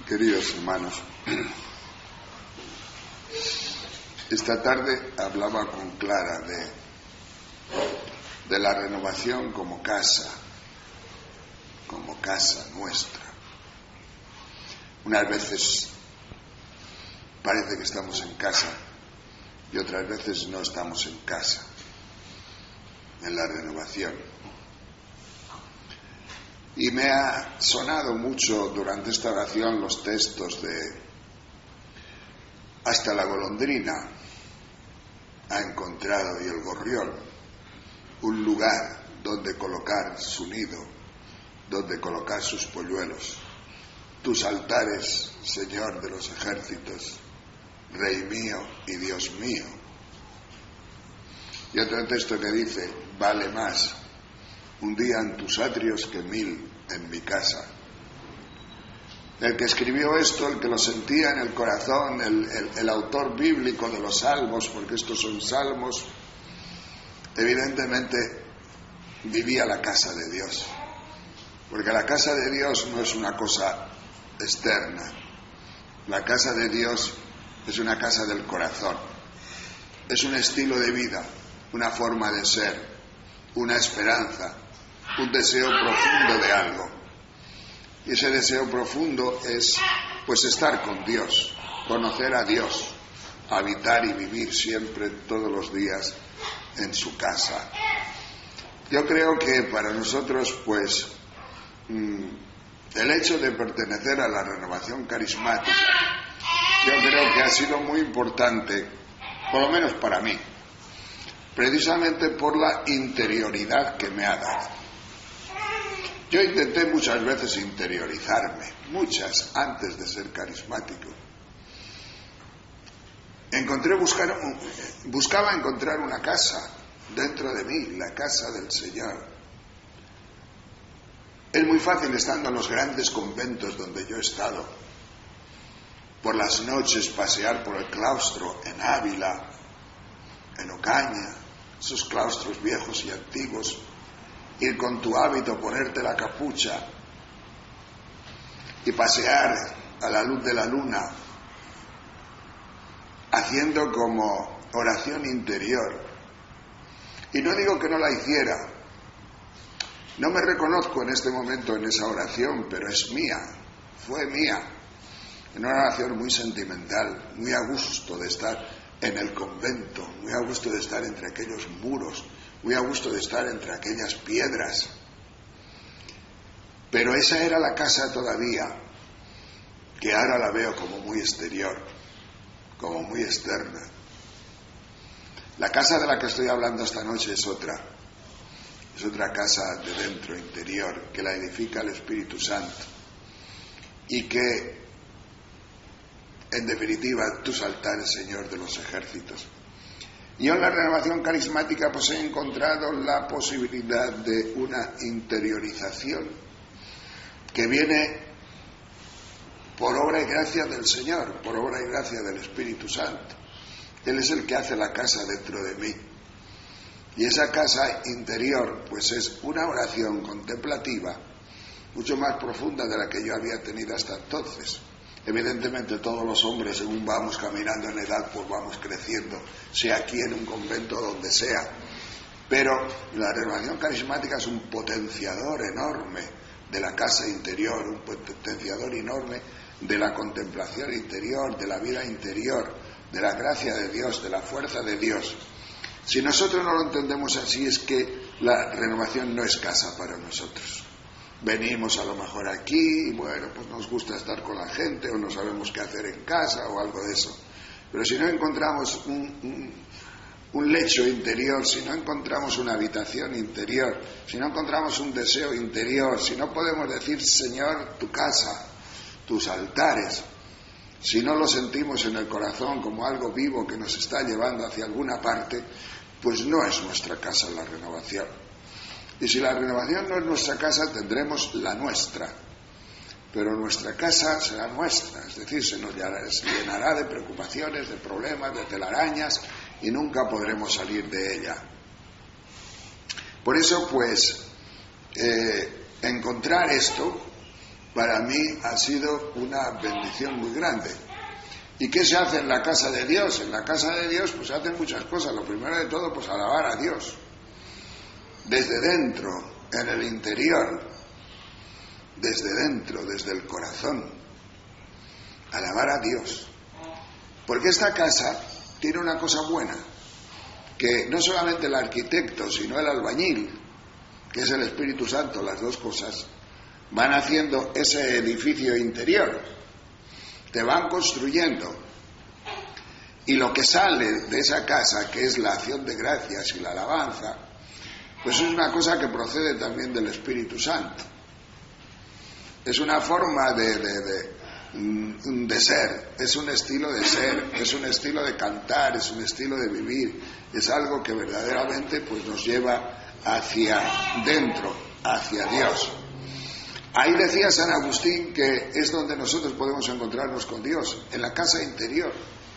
Queridos hermanos, esta tarde hablaba con Clara de la renovación como casa nuestra. Unas veces parece que estamos en casa y otras veces no estamos en casa, en la renovación. Y me ha sonado mucho durante esta oración los textos de hasta la golondrina ha encontrado y el gorrión un lugar donde colocar su nido, donde colocar sus polluelos. Tus altares, Señor de los ejércitos, Rey mío y Dios mío. Y otro texto que dice, vale más un día en tus atrios que 1000 en mi casa. El que escribió esto, el que lo sentía en el corazón, el autor bíblico de los salmos, porque estos son salmos, evidentemente vivía la casa de Dios. Porque la casa de Dios no es una cosa externa. La casa de Dios es una casa del corazón. Es un estilo de vida, una forma de ser, una esperanza, un deseo profundo de algo. Y ese deseo profundo es, pues, estar con Dios, conocer a Dios, habitar y vivir siempre, todos los días, en su casa. Yo creo que para nosotros, pues, el hecho de pertenecer a la renovación carismática, yo creo que ha sido muy importante, por lo menos para mí, precisamente por la interioridad que me ha dado. Yo intenté muchas veces interiorizarme, muchas, antes de ser carismático. Buscaba encontrar una casa dentro de mí, la casa del Señor. Es muy fácil, estando en los grandes conventos donde yo he estado, por las noches pasear por el claustro en Ávila, en Ocaña, esos claustros viejos y antiguos, ir con tu hábito, ponerte la capucha y pasear a la luz de la luna, haciendo como oración interior. Y no digo que no la hiciera, no me reconozco en este momento en esa oración, pero es mía, fue mía, en una oración muy sentimental, muy a gusto de estar en el convento, muy a gusto de estar entre aquellos muros, muy a gusto de estar entre aquellas piedras. Pero esa era la casa todavía, que ahora la veo como muy exterior, como muy externa. La casa de la que estoy hablando esta noche es otra casa de dentro, interior, que la edifica el Espíritu Santo y que, en definitiva, tus altares, Señor de los ejércitos. Yo en la renovación carismática pues he encontrado la posibilidad de una interiorización que viene por obra y gracia del Señor, por obra y gracia del Espíritu Santo. Él es el que hace la casa dentro de mí. Y esa casa interior pues es una oración contemplativa mucho más profunda de la que yo había tenido hasta entonces. Evidentemente todos los hombres, según vamos caminando en edad, pues vamos creciendo, sea aquí en un convento o donde sea. Pero la renovación carismática es un potenciador enorme de la casa interior, un potenciador enorme de la contemplación interior, de la vida interior, de la gracia de Dios, de la fuerza de Dios. Si nosotros no lo entendemos así, es que la renovación no es casa para nosotros. Venimos a lo mejor aquí y bueno, pues nos gusta estar con la gente o no sabemos qué hacer en casa o algo de eso. Pero si no encontramos un lecho interior, si no encontramos una habitación interior, si no encontramos un deseo interior, si no podemos decir, Señor, tu casa, tus altares, si no lo sentimos en el corazón como algo vivo que nos está llevando hacia alguna parte, pues no es nuestra casa la renovación. Y si la renovación no es nuestra casa, tendremos la nuestra. Pero nuestra casa será nuestra, es decir, se nos llenará de preocupaciones, de problemas, de telarañas, y nunca podremos salir de ella. Por eso, pues, encontrar esto para mí ha sido una bendición muy grande. ¿Y qué se hace en la casa de Dios? En la casa de Dios pues se hacen muchas cosas. Lo primero de todo, pues alabar a Dios. Desde dentro, en el interior, desde dentro, desde el corazón. Alabar a Dios. Porque esta casa tiene una cosa buena, que no solamente el arquitecto, sino el albañil, que es el Espíritu Santo, las dos cosas, van haciendo ese edificio interior, te van construyendo, y lo que sale de esa casa, que es la acción de gracias y la alabanza, pues es una cosa que procede también del Espíritu Santo. Es una forma de ser, es un estilo de ser, es un estilo de cantar, es un estilo de vivir, es algo que verdaderamente pues nos lleva hacia dentro, hacia Dios. Ahí decía San Agustín que es donde nosotros podemos encontrarnos con Dios, en la casa interior.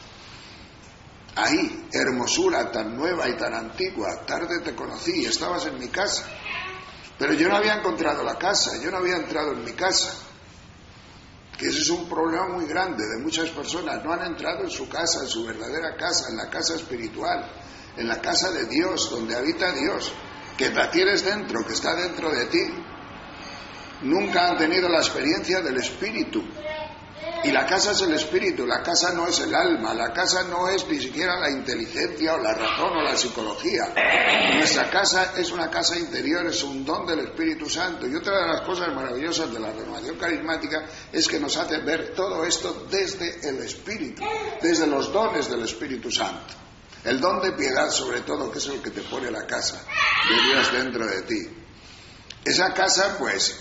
Ahí, hermosura tan nueva y tan antigua, tarde te conocí, estabas en mi casa, pero yo no había encontrado la casa, yo no había entrado en mi casa. Que ese es un problema muy grande de muchas personas, no han entrado en su casa, en su verdadera casa, en la casa espiritual, en la casa de Dios, donde habita Dios, que la tienes dentro, que está dentro de ti. Nunca han tenido la experiencia del Espíritu. Y la casa es el Espíritu, la casa no es el alma, la casa no es ni siquiera la inteligencia o la razón o la psicología. Nuestra casa es una casa interior, es un don del Espíritu Santo. Y otra de las cosas maravillosas de la renovación carismática es que nos hace ver todo esto desde el Espíritu, desde los dones del Espíritu Santo. El don de piedad, sobre todo, que es el que te pone la casa de Dios dentro de ti. Esa casa, pues,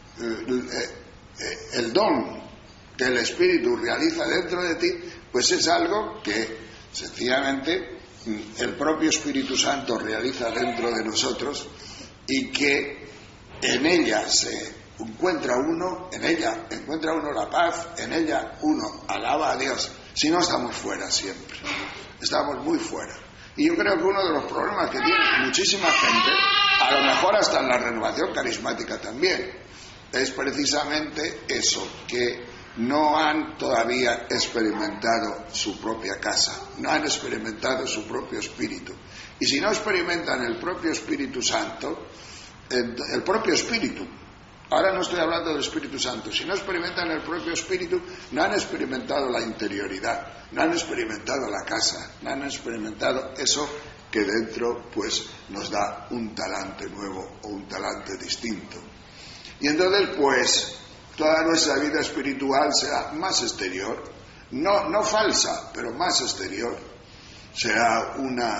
el don que el Espíritu realiza dentro de ti, pues es algo que sencillamente el propio Espíritu Santo realiza dentro de nosotros y que en ella se encuentra uno, en ella encuentra uno la paz, en ella uno alaba a Dios. Si no, estamos fuera siempre, estamos muy fuera. Y yo creo que uno de los problemas que tiene muchísima gente, a lo mejor hasta en la renovación carismática también, es precisamente eso, que no han todavía experimentado su propia casa, no han experimentado su propio espíritu. Y si no experimentan el propio Espíritu Santo, el propio espíritu, ahora no estoy hablando del Espíritu Santo, si no experimentan el propio espíritu, no han experimentado la interioridad, no han experimentado la casa, no han experimentado eso que dentro pues nos da un talante nuevo o un talante distinto. Y entonces pues toda nuestra vida espiritual será más exterior, no falsa, pero más exterior. Será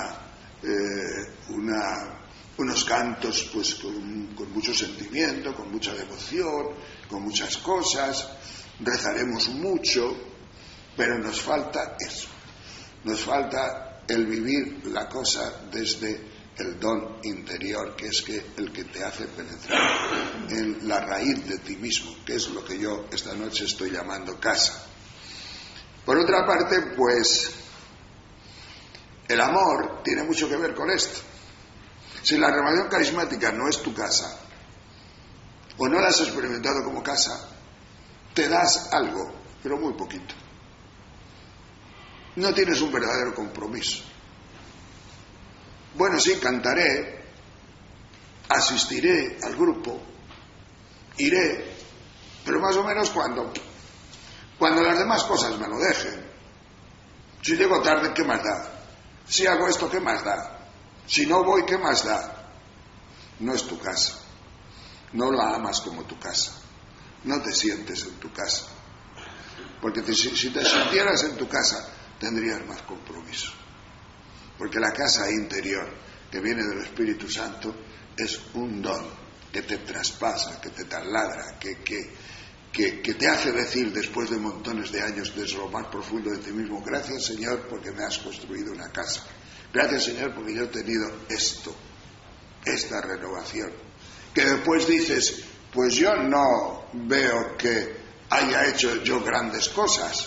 unos cantos pues con mucho sentimiento, con mucha devoción, con muchas cosas, rezaremos mucho, pero nos falta eso, nos falta el vivir la cosa desde el don interior, que es el que te hace penetrar en la raíz de ti mismo, que es lo que yo esta noche estoy llamando casa. Por otra parte, pues, el amor tiene mucho que ver con esto. Si la renovación carismática no es tu casa, o no la has experimentado como casa, te das algo, pero muy poquito. No tienes un verdadero compromiso. Bueno, sí, cantaré, asistiré al grupo, iré, pero más o menos cuando las demás cosas me lo dejen. Si llego tarde, ¿qué más da? Si hago esto, ¿qué más da? Si no voy, ¿qué más da? No es tu casa, no la amas como tu casa, no te sientes en tu casa, porque si te sintieras en tu casa, tendrías más compromiso. Porque la casa interior que viene del Espíritu Santo es un don que te traspasa, que te taladra, que te hace decir después de montones de años desde lo más profundo de ti mismo: gracias, Señor, porque me has construido una casa. Gracias, Señor, porque yo he tenido esta renovación. Que después dices: pues yo no veo que haya hecho yo grandes cosas.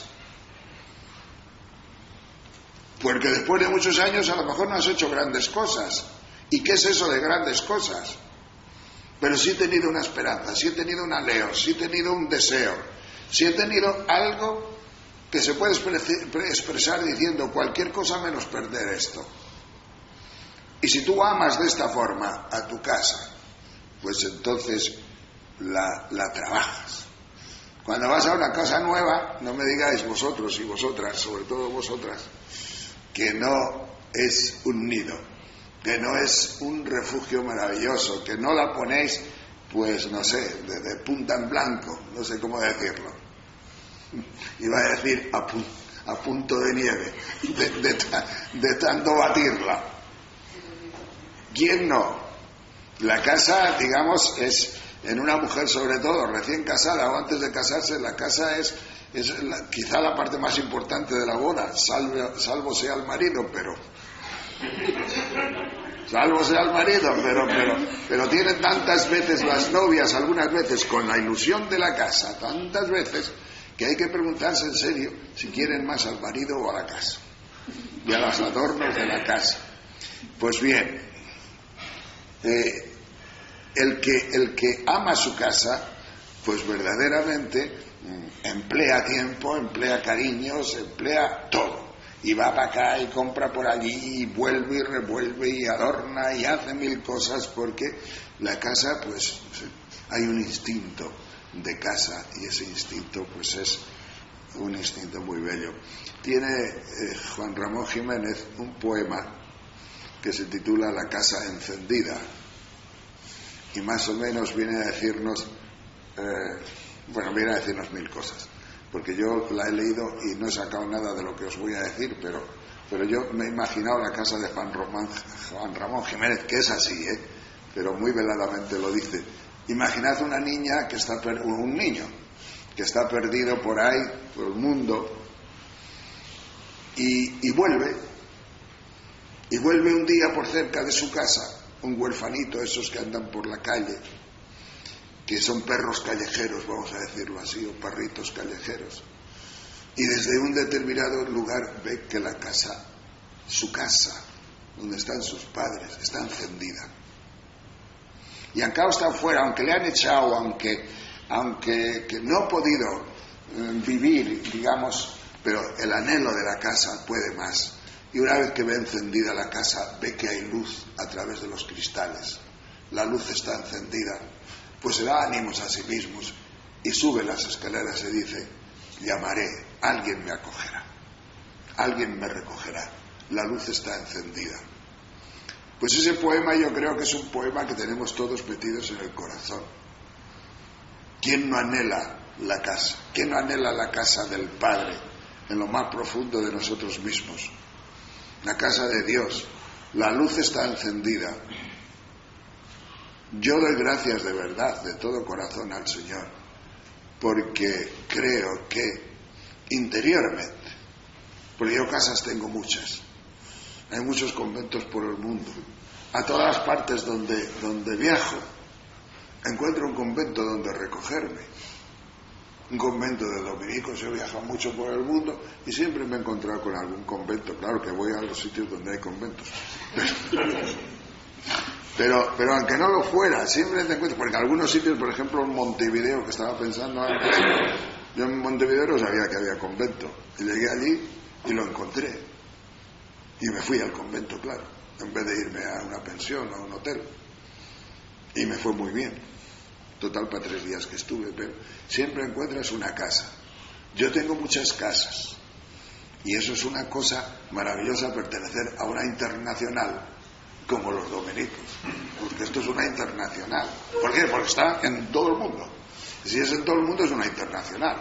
Porque después de muchos años a lo mejor no has hecho grandes cosas. ¿Y qué es eso de grandes cosas? pero sí he tenido una esperanza, sí he tenido un anhelo, sí he tenido un deseo, sí he tenido algo que se puede expresar diciendo cualquier cosa menos perder esto. Y si tú amas de esta forma a tu casa, pues entonces la trabajas. Cuando vas a una casa nueva, no me digáis vosotros y vosotras, sobre todo vosotras, que no es un nido, que no es un refugio maravilloso, que no la ponéis, pues no sé, de punta en blanco, no sé cómo decirlo. Iba a decir a punto de nieve, de tanto batirla. ¿Quién no? La casa, digamos, es en una mujer sobre todo, recién casada o antes de casarse, la casa es quizá la parte más importante de la boda, salvo sea el marido, pero tienen tantas veces las novias, algunas veces con la ilusión de la casa, tantas veces que hay que preguntarse en serio si quieren más al marido o a la casa y a los adornos de la casa. Pues bien, el que ama su casa, pues verdaderamente emplea tiempo, emplea cariños, emplea todo. Y va para acá y compra por allí y vuelve y revuelve y adorna y hace mil cosas, porque la casa, pues hay un instinto de casa y ese instinto pues es un instinto muy bello. Tiene Juan Ramón Jiménez un poema que se titula La casa encendida y más o menos viene a decirnos viene a decirnos mil cosas, porque yo la he leído y no he sacado nada de lo que os voy a decir, pero yo me he imaginado la casa de Juan Ramón Jiménez, que es así, pero muy veladamente lo dice. Imaginad una niña que está un niño que está perdido por ahí, por el mundo, y vuelve un día por cerca de su casa, un huerfanito, esos que andan por la calle, que son perros callejeros, vamos a decirlo así, o perritos callejeros, y desde un determinado lugar ve que la casa, su casa, donde están sus padres, está encendida. Y aunque está afuera, aunque le han echado, aunque que no ha podido vivir, digamos, pero el anhelo de la casa puede más. Y una vez que ve encendida la casa, ve que hay luz a través de los cristales. La luz está encendida, pues se da ánimos a sí mismos y sube las escaleras y dice: llamaré, alguien me acogerá, alguien me recogerá, la luz está encendida. Pues ese poema yo creo que es un poema que tenemos todos metidos en el corazón. ¿Quién no anhela la casa? ¿Quién no anhela la casa del Padre en lo más profundo de nosotros mismos? La casa de Dios, la luz está encendida. Yo doy gracias de verdad, de todo corazón al Señor, porque creo que interiormente, porque yo casas tengo muchas, hay muchos conventos por el mundo, a todas las partes donde viajo, encuentro un convento donde recogerme, un convento de dominicos. He viajado mucho por el mundo y siempre me he encontrado con algún convento. Claro que voy a los sitios donde hay conventos, pero aunque no lo fuera, siempre te encuentro, porque algunos sitios, por ejemplo en Montevideo, que estaba pensando antes, yo en Montevideo no sabía que había convento, y llegué allí y lo encontré y me fui al convento, claro, en vez de irme a una pensión o a un hotel, y me fue muy bien. Total, para 3 días que estuve, pero siempre encuentras una casa. Yo tengo muchas casas y eso es una cosa maravillosa, pertenecer a una internacional como los dominicos, porque esto es una internacional. ¿Por qué? Porque está en todo el mundo. Si es en todo el mundo es una internacional.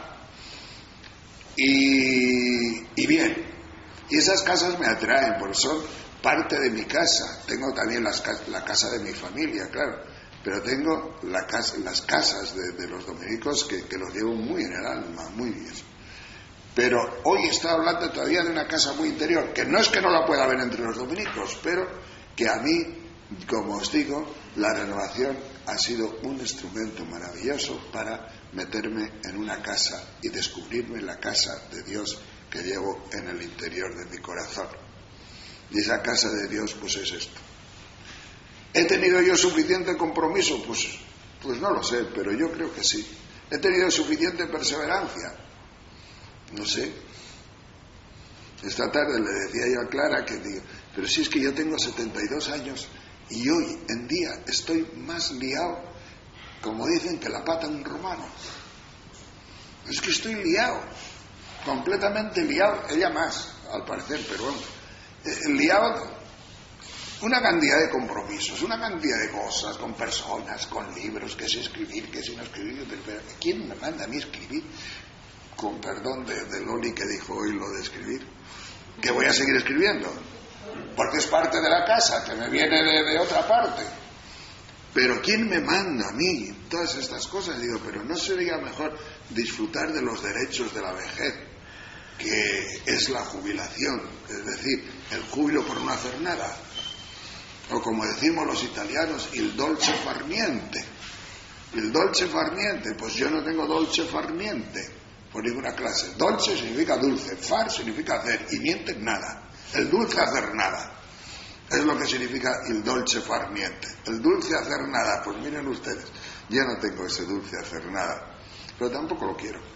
Y bien, y esas casas me atraen porque son parte de mi casa. Tengo también la casa de mi familia, claro, pero tengo las casas de los dominicos que los llevo muy en el alma, muy bien. Pero hoy estoy hablando todavía de una casa muy interior, que no es que no la pueda ver entre los dominicos, pero que a mí, como os digo, la renovación ha sido un instrumento maravilloso para meterme en una casa y descubrirme la casa de Dios que llevo en el interior de mi corazón. Y esa casa de Dios pues es esto. ¿He tenido yo suficiente compromiso? Pues Pues no lo sé, pero yo creo que sí. He tenido suficiente perseverancia. No sé. Esta tarde le decía yo a Clara que digo, pero si es que yo tengo 72 años y hoy en día estoy más liado, como dicen, que la pata de un romano. Es que estoy liado, completamente liado, ella más, al parecer, pero bueno, liado, una cantidad de compromisos, una cantidad de cosas, con personas, con libros, que sé escribir, que sé no escribir, pero ¿quién me manda a mí escribir? Con perdón de Loli que dijo hoy lo de escribir, que voy a seguir escribiendo, porque es parte de la casa, que me viene de otra parte. Pero ¿quién me manda a mí todas estas cosas? Digo, pero ¿no sería mejor disfrutar de los derechos de la vejez, que es la jubilación? Es decir, el júbilo por no hacer nada. O como decimos los italianos, il dolce far niente. El dolce far niente, pues yo no tengo dolce far niente por ninguna clase. Dolce significa dulce, far significa hacer, y niente nada. El dulce hacer nada. Es lo que significa el dolce far niente. El dulce hacer nada, pues miren ustedes, yo no tengo ese dulce hacer nada, pero tampoco lo quiero,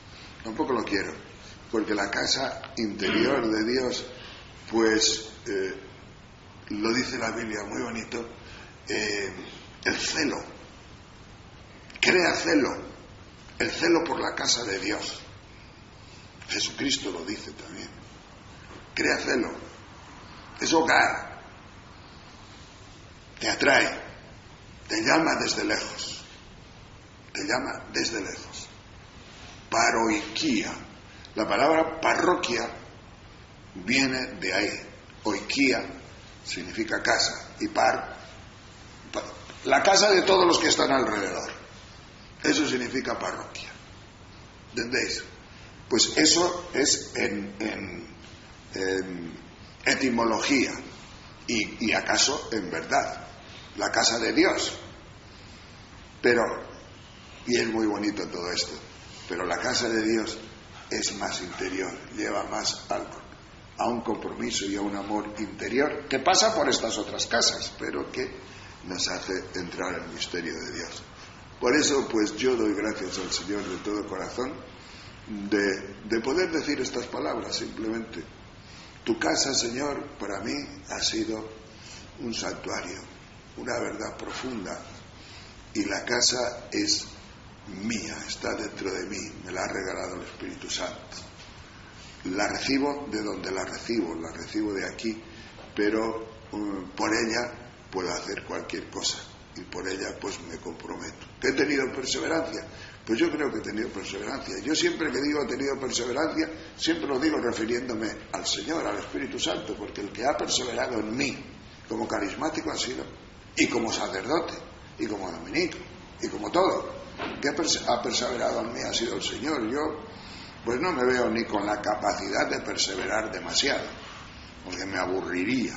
porque la casa interior de Dios, pues, lo dice la Biblia muy bonito, el celo, crea celo, el celo por la casa de Dios. Jesucristo lo dice también, crea celo, es hogar. Te atrae, te llama desde lejos, Paroikia. La palabra parroquia viene de ahí. Oikia significa casa, y la casa de todos los que están alrededor. Eso significa parroquia. ¿Entendéis? Pues eso es en etimología y acaso en verdad. La casa de Dios, y es muy bonito todo esto, pero la casa de Dios es más interior, lleva más a un compromiso y a un amor interior que pasa por estas otras casas, pero que nos hace entrar en el misterio de Dios. Por eso, pues yo doy gracias al Señor de todo corazón de poder decir estas palabras. Simplemente, tu casa, Señor, para mí ha sido un santuario, una verdad profunda, y la casa es mía, está dentro de mí, me la ha regalado el Espíritu Santo. La recibo de donde la recibo de aquí, pero por ella puedo hacer cualquier cosa, y por ella pues me comprometo. ¿Que he tenido perseverancia? Pues yo creo que he tenido perseverancia. Yo siempre que digo he tenido perseverancia, siempre lo digo refiriéndome al Señor, al Espíritu Santo, porque el que ha perseverado en mí como carismático ha sido, y como sacerdote, y como dominico, y como todo, que ha perseverado en mí ha sido el Señor. Yo pues no me veo ni con la capacidad de perseverar demasiado, porque me aburriría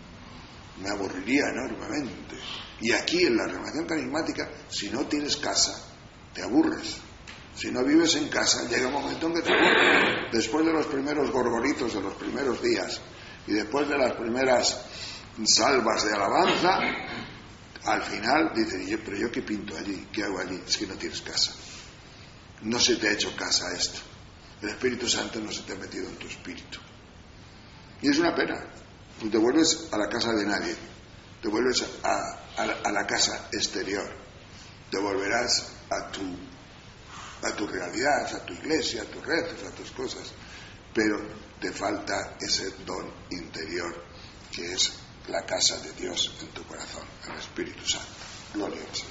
enormemente. Y aquí en la renovación carismática, si no tienes casa, te aburres. Si no vives en casa, llega un momento en que te aburres. Después de los primeros gorgoritos de los primeros días, y después de las primeras salvas de alabanza, al final dices, pero yo qué pinto allí, qué hago allí, es que no tienes casa, no se te ha hecho casa esto, el Espíritu Santo no se te ha metido en tu espíritu, y es una pena. Tú te vuelves a la casa de nadie, te vuelves a la casa exterior, te volverás a tu realidad, a tu iglesia, a tus rezos, a tus cosas, pero te falta ese don interior que es la casa de Dios en tu corazón, el Espíritu Santo. Gloria al Señor.